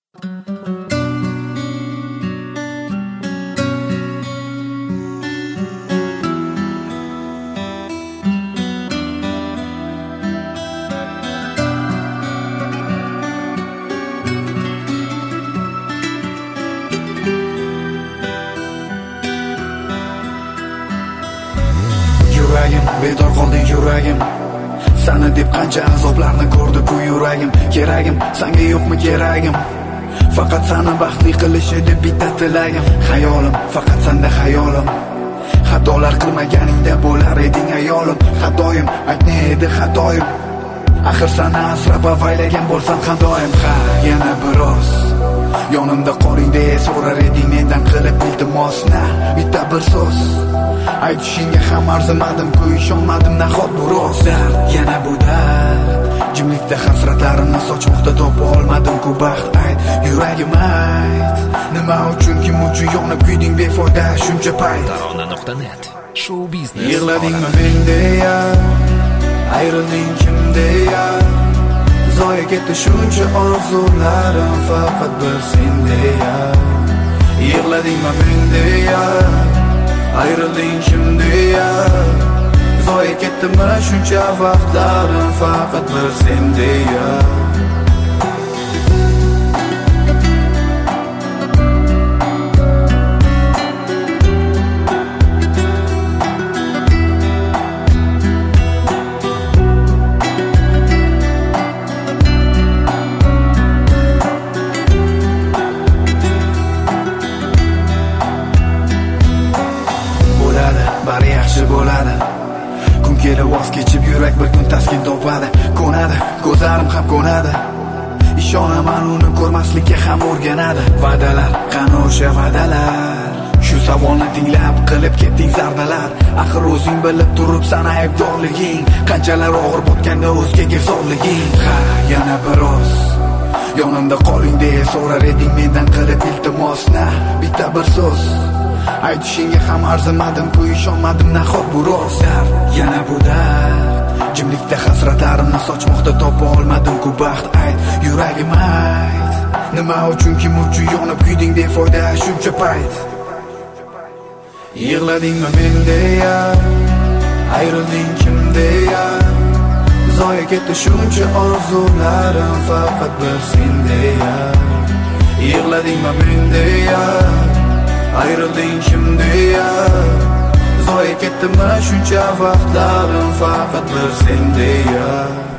Yuragim, bedor qolding yuragim. Sana deb qancha azoblarni ko'rdi bu yuragim. Keragim, senga yo'qmi keragim? Faqat seni baxtli qilish edi bitta tilagim. Xayolim, faqat senda xayolim. Xatolar qilmaganingda bo'lar eding ayolim. Xatoyim, aytne edi xatoyim. Axir seni asrab avaylagan bo'lsam ham doim. Ha, yana biroz yonimda qoling deya so'rar eding mendan qilib iltimosni. Bitta bir so'z aytishingga ham arzimadim-ku, ishonmadim nahot bu rost. Dard, yana bu dard, jimlikda hasratlarimni sochmoqda topa olmadim-ku baxt. Ayt, yuragim ayt, nima uchun, kim uchun yonib kuyding befoyda shuncha payt. Tarona.net Show Business. Yig'ladingmi men deya, ayrilding kim deya, zoya ketdi shuncha orzularim faqat bir sen deya. Yig'ladingmi men deya, ayrilding kim deya, zoya ketdimi shuncha vaqtlarim faqat bir sen deya. Bari yaxshi bo'ladi. Kun kelib voz kechib yurak bir kun taskin topadi. Ko'nadi, ko'zlarim ham ko'nadi. Ishonaman uni ko'rmaslikka ham o'rganadi. Va'dalar, qani o'sha va'dalar? Shu savolni tinglab qilib ketding zardalar. Axir o'zing bilib turibsan aybdorliging, qanchalar og'ir botganda o'zgaga zorliging. Ha, yana biroz yonimda qoling deya so'rar eding mendan qilib iltimosni. Bitta bir so'z aytishingga ham arzimadim-ku, ishonmadim nahot bu rost. Dard, yana bu dard, jimlikda hasratlarimni sochmoqda topa olmadim-ku baxt. Ayt, yuragim ayt, nima uchun, kim uchun yonib kuyding befoyda shuncha payt. Yig'ladingmi men deya, ayrilding kim deya, zoya ketdi shuncha orzularim faqat bir sen deya. Yig'ladingmi men deya, ayrilding kim deya, zoya ketdimi shuncha vaqtlarim faqat bir sen deya.